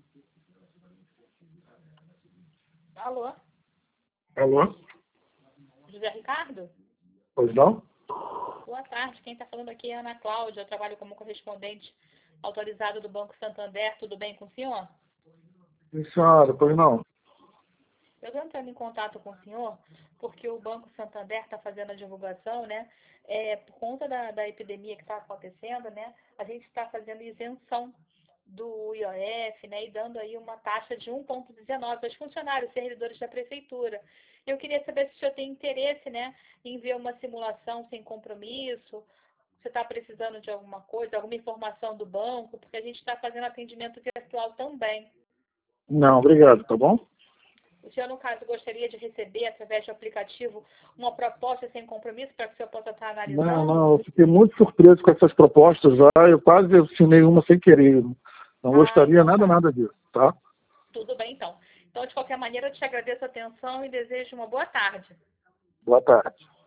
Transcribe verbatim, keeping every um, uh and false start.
Alô? Alô? José Ricardo? Pois não? Boa tarde, quem está falando aqui é a Ana Cláudia, eu trabalho como correspondente autorizado do Banco Santander, tudo bem com o senhor? Sim, senhora, pois não? Eu estou entrando em contato com o senhor porque o Banco Santander está fazendo a divulgação, né? É, por conta da, da epidemia que está acontecendo, né? A gente está fazendo isenção do I O F, né? E dando aí uma taxa de um vírgula dezenove aos funcionários, servidores da prefeitura. Eu queria saber se o senhor tem interesse, né? Em ver uma simulação sem compromisso. Você está precisando de alguma coisa, alguma informação do banco, porque a gente está fazendo atendimento virtual também. Não, obrigado, tá bom? O senhor, no caso, gostaria de receber, através do aplicativo, uma proposta sem compromisso para que o senhor possa estar Não, analisando? não, eu fiquei muito surpreso com essas propostas já, eu quase assinei uma sem querer. Não Ah, gostaria então nada, tá. nada disso, tá? Tudo bem, então. Então, de qualquer maneira, eu te agradeço a atenção e desejo uma boa tarde. Boa tarde.